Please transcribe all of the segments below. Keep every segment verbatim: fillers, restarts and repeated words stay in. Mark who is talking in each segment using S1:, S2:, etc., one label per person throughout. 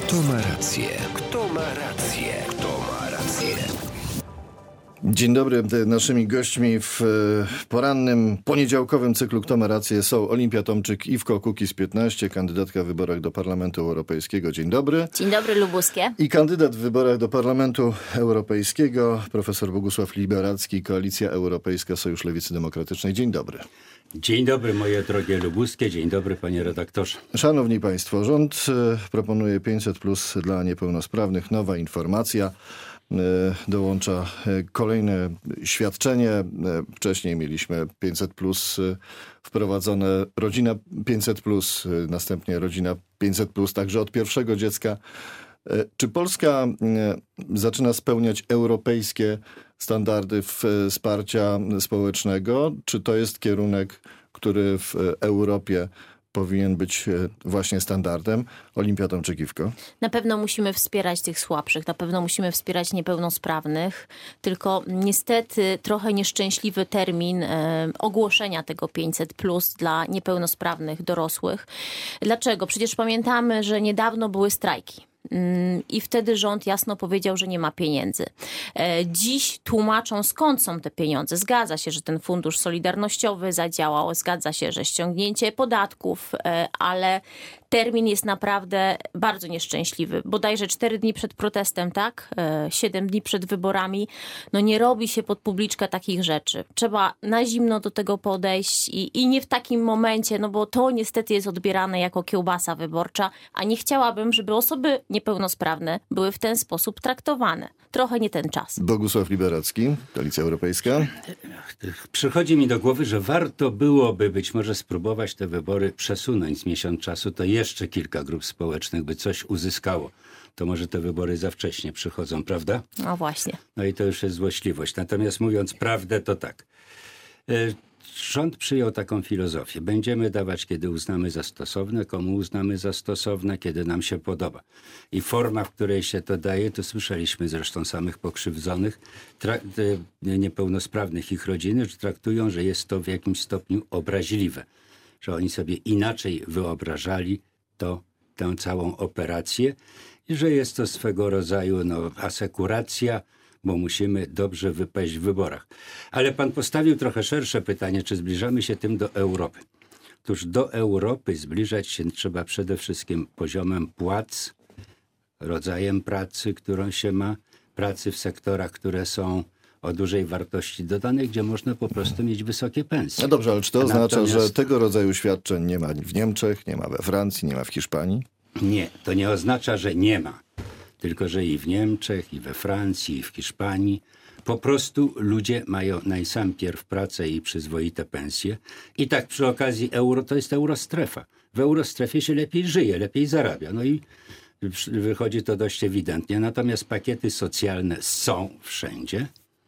S1: Kto ma rację? Kto ma rację? Kto ma rację?
S2: Dzień dobry. Naszymi gośćmi w porannym, poniedziałkowym cyklu Kto ma rację są Olimpia Tomczyk, Iwko Kukiz piętnaście, kandydatka w wyborach do Parlamentu Europejskiego. Dzień dobry.
S3: Dzień dobry, Lubuskie.
S2: I kandydat w wyborach do Parlamentu Europejskiego, profesor Bogusław Liberacki, Koalicja Europejska, Sojusz Lewicy Demokratycznej. Dzień dobry.
S4: Dzień dobry, moje drogie Lubuskie. Dzień dobry, panie redaktorze.
S2: Szanowni państwo, rząd proponuje pięćset plus dla niepełnosprawnych. Nowa informacja. Dołącza kolejne świadczenie. Wcześniej mieliśmy pięćset plus wprowadzone, rodzina pięćset plus, następnie rodzina pięćset plus, także od pierwszego dziecka. Czy Polska zaczyna spełniać europejskie standardy wsparcia społecznego? Czy to jest kierunek, który w Europie powinien być właśnie standardem? Olimpia Tomczyk-Iwko.
S3: Na pewno musimy wspierać tych słabszych, na pewno musimy wspierać niepełnosprawnych, tylko niestety trochę nieszczęśliwy termin e, ogłoszenia tego pięćset plus dla niepełnosprawnych dorosłych. Dlaczego? Przecież pamiętamy, że niedawno były strajki. I wtedy rząd jasno powiedział, że nie ma pieniędzy. Dziś tłumaczą, skąd są te pieniądze. Zgadza się, że ten fundusz solidarnościowy zadziałał, zgadza się, że ściągnięcie podatków, ale termin jest naprawdę bardzo nieszczęśliwy. Bodajże cztery dni przed protestem, tak? Siedem dni przed wyborami. No nie robi się pod publiczkę takich rzeczy. Trzeba na zimno do tego podejść i, i nie w takim momencie, no bo to niestety jest odbierane jako kiełbasa wyborcza, a nie chciałabym, żeby osoby niepełnosprawne były w ten sposób traktowane. Trochę nie ten czas.
S2: Bogusław Liberacki, Koalicja Europejska.
S4: Przychodzi mi do głowy, że warto byłoby być może spróbować te wybory przesunąć z miesiąc czasu, to jeszcze kilka grup społecznych by coś uzyskało. To może te wybory za wcześnie przychodzą, prawda?
S3: No właśnie.
S4: No i to już jest złośliwość. Natomiast mówiąc prawdę, to tak. Rząd przyjął taką filozofię. Będziemy dawać, kiedy uznamy za stosowne, komu uznamy za stosowne, kiedy nam się podoba. I forma, w której się to daje, to słyszeliśmy zresztą samych pokrzywdzonych, tra- niepełnosprawnych ich rodziny, że traktują, że jest to w jakimś stopniu obraźliwe. Że oni sobie inaczej wyobrażali to, tę całą operację i że jest to swego rodzaju no, asekuracja, bo musimy dobrze wypaść w wyborach. Ale pan postawił trochę szersze pytanie, czy zbliżamy się tym do Europy. Otóż do Europy zbliżać się trzeba przede wszystkim poziomem płac, rodzajem pracy, którą się ma, pracy w sektorach, które są o dużej wartości dodanej, gdzie można po prostu mieć wysokie pensje.
S2: No dobrze, ale czy to oznacza,
S4: Natomiast...
S2: że tego rodzaju świadczeń nie ma w Niemczech, nie ma we Francji, nie ma w Hiszpanii?
S4: Nie, to nie oznacza, że nie ma. Tylko że i w Niemczech, i we Francji, i w Hiszpanii po prostu ludzie mają najsampierw pracę i przyzwoite pensje. I tak przy okazji euro, to jest eurostrefa. W eurostrefie się lepiej żyje, lepiej zarabia. No i wychodzi to dość ewidentnie. Natomiast pakiety socjalne są wszędzie.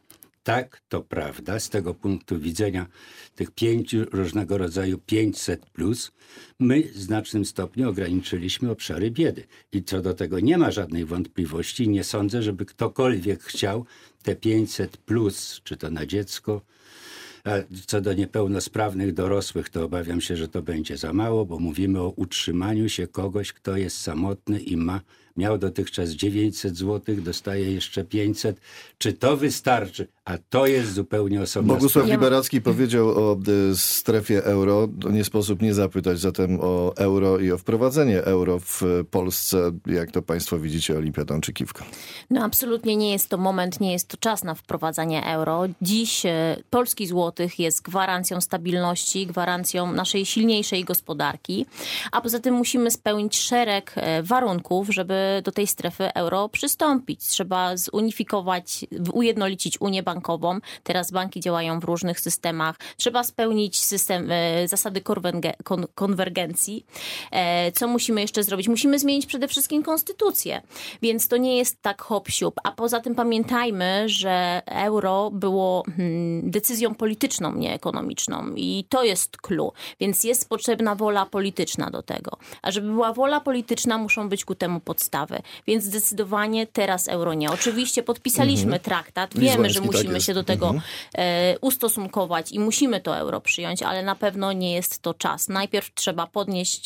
S4: Tak, to prawda. Z tego punktu widzenia tych pięciu różnego rodzaju pięćset plus, my w znacznym stopniu ograniczyliśmy obszary biedy. I co do tego nie ma żadnej wątpliwości. Nie sądzę, żeby ktokolwiek chciał te pięćset plus, czy to na dziecko. A co do niepełnosprawnych dorosłych, to obawiam się, że to będzie za mało, bo mówimy o utrzymaniu się kogoś, kto jest samotny i ma, miał dotychczas dziewięćset złotych, dostaje jeszcze pięćset. Czy to wystarczy? A to jest zupełnie osobna
S2: Bogusław
S4: sprawa.
S2: Liberacki powiedział o y, strefie euro. To nie sposób nie zapytać zatem o euro i o wprowadzenie euro w Polsce. Jak to państwo widzicie, Olimpia Tomczyk-Iwko?
S3: No absolutnie nie jest to moment, nie jest to czas na wprowadzanie euro. Dziś e, polski złotych jest gwarancją stabilności, gwarancją naszej silniejszej gospodarki, a poza tym musimy spełnić szereg e, warunków, żeby do tej strefy euro przystąpić. Trzeba zunifikować, ujednolicić Unię bankową. Teraz banki działają w różnych systemach. Trzeba spełnić system, e, zasady korwenge, kon, konwergencji. E, co musimy jeszcze zrobić? Musimy zmienić przede wszystkim konstytucję. Więc to nie jest tak hop-siup. A poza tym pamiętajmy, że euro było hmm, decyzją polityczną, nie ekonomiczną. I to jest clue. Więc jest potrzebna wola polityczna do tego. A żeby była wola polityczna, muszą być ku temu podstawy. Więc zdecydowanie teraz euro nie. Oczywiście podpisaliśmy mhm. traktat. Wiemy,
S2: Lizboński,
S3: że musimy
S2: tak
S3: się do tego
S2: mhm.
S3: e, ustosunkować i musimy to euro przyjąć, ale na pewno nie jest to czas. Najpierw trzeba podnieść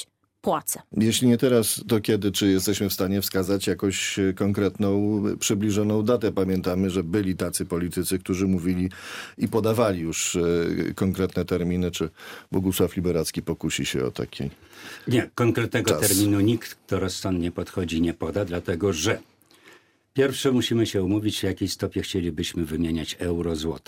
S3: płacę.
S2: Jeśli nie teraz, to kiedy? Czy jesteśmy w stanie wskazać jakąś konkretną, przybliżoną datę? Pamiętamy, że byli tacy politycy, którzy mówili i podawali już konkretne terminy. Czy Bogusław Liberacki pokusi się o taki
S4: Nie, konkretnego
S2: czas?
S4: terminu nikt, kto rozsądnie podchodzi, nie poda, dlatego że pierwsze musimy się umówić, w jakiej stopie chcielibyśmy wymieniać euro-złoty.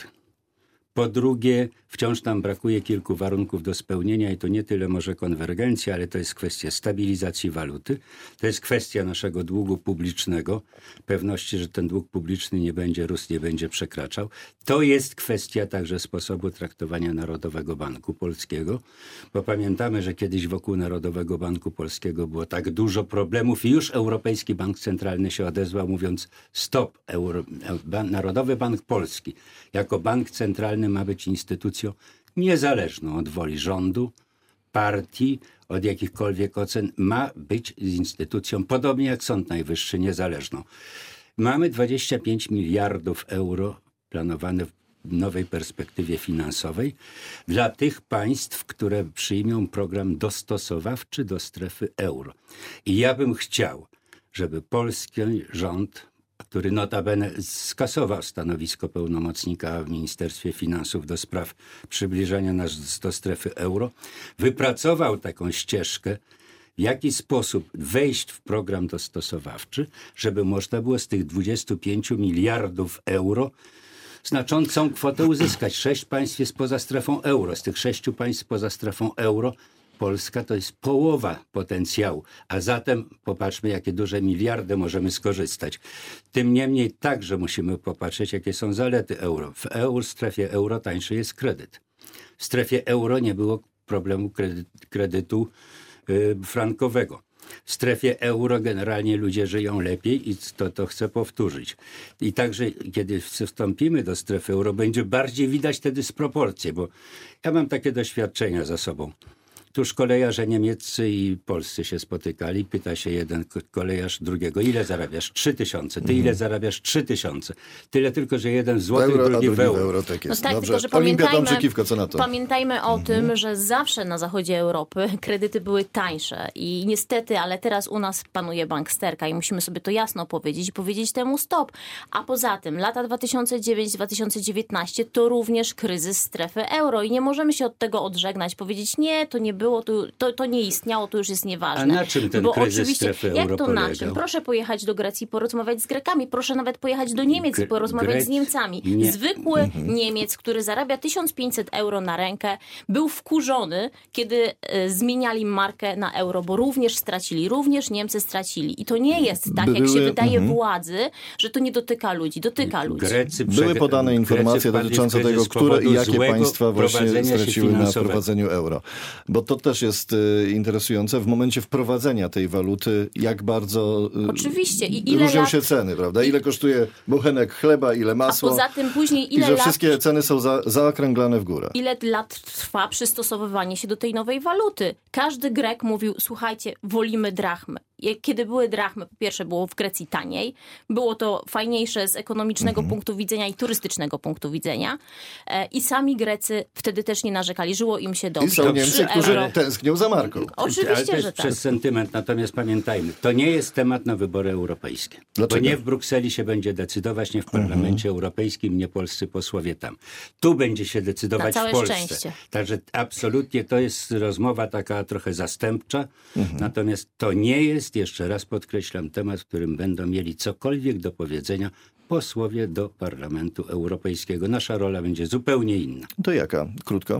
S4: Po drugie, wciąż nam brakuje kilku warunków do spełnienia i to nie tyle może konwergencja, ale to jest kwestia stabilizacji waluty, to jest kwestia naszego długu publicznego, pewności, że ten dług publiczny nie będzie rósł, nie będzie przekraczał. To jest kwestia także sposobu traktowania Narodowego Banku Polskiego, bo pamiętamy, że kiedyś wokół Narodowego Banku Polskiego było tak dużo problemów i już Europejski Bank Centralny się odezwał, mówiąc stop, Euro, Narodowy Bank Polski jako bank centralny ma być instytucją niezależną od woli rządu, partii, od jakichkolwiek ocen, ma być instytucją, podobnie jak Sąd Najwyższy, niezależną. Mamy dwadzieścia pięć miliardów euro planowane w nowej perspektywie finansowej dla tych państw, które przyjmą program dostosowawczy do strefy euro. I ja bym chciał, żeby polski rząd, który notabene skasował stanowisko pełnomocnika w Ministerstwie Finansów do spraw przybliżania nas do strefy euro, wypracował taką ścieżkę, w jaki sposób wejść w program dostosowawczy, żeby można było z tych dwudziestu pięciu miliardów euro znaczącą kwotę uzyskać. Sześć państw jest poza strefą euro. Z tych sześciu państw poza strefą euro Polska to jest połowa potencjału, a zatem popatrzmy, jakie duże miliardy możemy skorzystać. Tym niemniej także musimy popatrzeć, jakie są zalety euro. W euro, w strefie euro tańszy jest kredyt. W strefie euro nie było problemu kredyt, kredytu yy, frankowego. W strefie euro generalnie ludzie żyją lepiej i to, to chcę powtórzyć. I także kiedy wstąpimy do strefy euro, będzie bardziej widać te dysproporcje, bo ja mam takie doświadczenia za sobą. Tuż kolejarze niemieccy i polscy się spotykali. Pyta się jeden kolejarz drugiego, ile zarabiasz? Trzy tysiące. Ty ile zarabiasz? Trzy tysiące. Tyle tylko, że jeden w złotych,
S2: euro,
S4: drugi,
S2: drugi
S4: w euro.
S2: w euro. Tak jest.
S3: No tak,
S2: Dobrze.
S3: tylko, że
S2: Olimpia
S3: pamiętajmy,
S2: Tomczykiwko, co na to?
S3: Pamiętajmy o
S2: Mhm.
S3: tym, że zawsze na zachodzie Europy kredyty były tańsze i niestety, ale teraz u nas panuje banksterka i musimy sobie to jasno powiedzieć i powiedzieć temu stop. A poza tym lata dwa tysiące dziewiąty do dwa tysiące dziewiętnastego to również kryzys strefy euro i nie możemy się od tego odżegnać, powiedzieć nie, to nie było, to, to, to nie istniało, to już jest nieważne.
S4: A na czym ten
S3: Bo
S4: kryzys
S3: oczywiście,
S4: strefy
S3: jak
S4: euro
S3: to na
S4: polegał?
S3: czym? Proszę pojechać do Grecji i porozmawiać z Grekami, proszę nawet pojechać do Niemiec i
S4: Gre-
S3: porozmawiać
S4: Grec-
S3: z Niemcami.
S4: nie.
S3: Zwykły
S2: Mhm.
S3: Niemiec, który zarabia tysiąc pięćset euro na rękę, był wkurzony, kiedy e, zmieniali markę na euro, bo również stracili, również Niemcy stracili. I to nie jest tak, jak
S2: Były-
S3: się wydaje
S2: mhm.
S3: władzy, że to nie dotyka ludzi. Dotyka ludzi.
S4: Grecy
S2: Były
S4: przeg-
S2: podane
S4: Grecy
S2: informacje
S4: wpadli w
S2: dotyczące
S4: kryzys
S2: tego,
S4: z
S2: które i
S4: powodu
S2: jakie
S4: złego
S2: państwa właśnie
S4: prowadzenia się
S2: straciły na
S4: finansowego.
S2: wprowadzeniu euro. Bo to też jest y, interesujące. W momencie wprowadzenia tej waluty, jak bardzo y,
S3: Oczywiście. I ile
S2: różnią
S3: lat-
S2: się ceny, prawda? Ile kosztuje bochenek chleba, ile
S3: A
S2: masło.
S3: poza tym później
S2: I
S3: ile
S2: że
S3: lat...
S2: wszystkie ceny są za, zaokrąglane w górę.
S3: Ile lat trwa przystosowywanie się do tej nowej waluty? Każdy Grek mówił, słuchajcie, wolimy drachmy. Kiedy były drachmy, po pierwsze było w Grecji taniej, było to fajniejsze z ekonomicznego
S2: Mhm.
S3: punktu widzenia i turystycznego punktu widzenia e, i sami Grecy wtedy też nie narzekali, żyło im się dobrze.
S2: I są Niemcy,
S3: Trzy
S2: którzy
S3: euro.
S2: tęsknią za marką.
S4: Ale
S3: Oczywiście,
S4: to jest
S3: że tak.
S4: przez sentyment. Natomiast pamiętajmy, to nie jest temat na wybory europejskie.
S2: Dlaczego?
S4: Bo nie w Brukseli się będzie decydować, nie w Parlamencie Europejskim, nie polscy posłowie tam. Tu będzie się decydować
S3: Na całe
S4: w Polsce.
S3: szczęście.
S4: Także absolutnie to jest rozmowa taka trochę zastępcza. Natomiast to nie jest, jeszcze raz podkreślam, temat, w którym będą mieli cokolwiek do powiedzenia posłowie do Parlamentu Europejskiego. Nasza rola będzie zupełnie inna.
S2: To jaka? Krótko?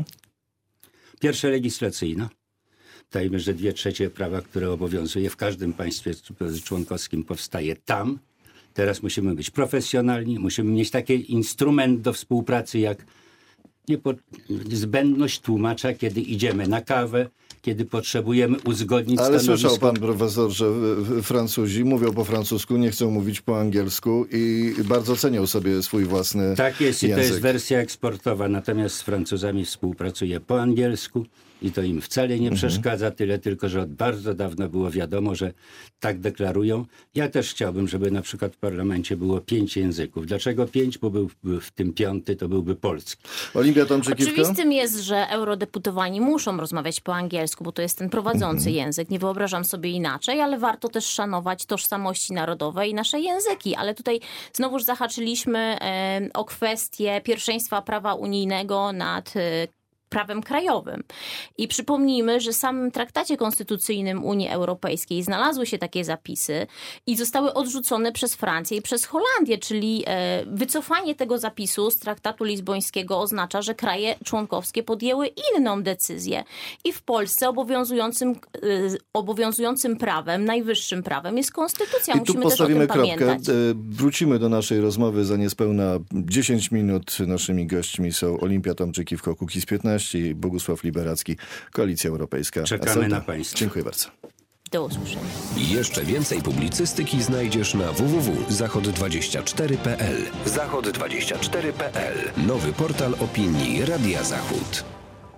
S4: Pierwsze legislacyjna. Dajmy, że dwie trzecie prawa, które obowiązuje w każdym państwie członkowskim, powstaje tam. Teraz musimy być profesjonalni, musimy mieć taki instrument do współpracy jak niepo- zbędność tłumacza, kiedy idziemy na kawę, kiedy potrzebujemy uzgodnić
S2: Ale
S4: stanowisko.
S2: słyszał pan profesor, że Francuzi mówią po francusku, nie chcą mówić po angielsku i bardzo cenią sobie swój własny
S4: Tak jest i
S2: język.
S4: to jest wersja eksportowa, natomiast z Francuzami współpracuję po angielsku. i to im wcale nie przeszkadza, tyle tylko, że od bardzo dawno było wiadomo, że tak deklarują. Ja też chciałbym, żeby na przykład w parlamencie było pięć języków. Dlaczego pięć? Bo był w tym piąty, to byłby polski.
S2: Olimpia Tomczykiwka?
S3: Oczywistym jest, że eurodeputowani muszą rozmawiać po angielsku, bo to jest ten prowadzący język. Nie wyobrażam sobie inaczej, ale warto też szanować tożsamości narodowe i nasze języki. Ale tutaj znowuż zahaczyliśmy e, o kwestię pierwszeństwa prawa unijnego nad e, prawem krajowym. I przypomnijmy, że w samym traktacie konstytucyjnym Unii Europejskiej znalazły się takie zapisy i zostały odrzucone przez Francję i przez Holandię, czyli e, wycofanie tego zapisu z traktatu lizbońskiego oznacza, że kraje członkowskie podjęły inną decyzję. I w Polsce obowiązującym, e, obowiązującym prawem, najwyższym prawem jest konstytucja.
S2: I
S3: Musimy
S2: tu postawimy
S3: też o tym
S2: kropkę.
S3: pamiętać.
S2: Wrócimy do naszej rozmowy za niespełna dziesięć minut. Naszymi gośćmi są Olimpia Tomczykiwka, Kukiz piętnaście i Bogusław Liberacki, Koalicja Europejska.
S4: Czekamy
S2: Asalta.
S4: na państwa.
S2: Dziękuję bardzo.
S3: Do usłyszenia.
S1: Jeszcze więcej publicystyki znajdziesz na w w w kropka zachod dwadzieścia cztery kropka p l. zachod dwadzieścia cztery kropka p l. Nowy portal opinii Radia Zachód.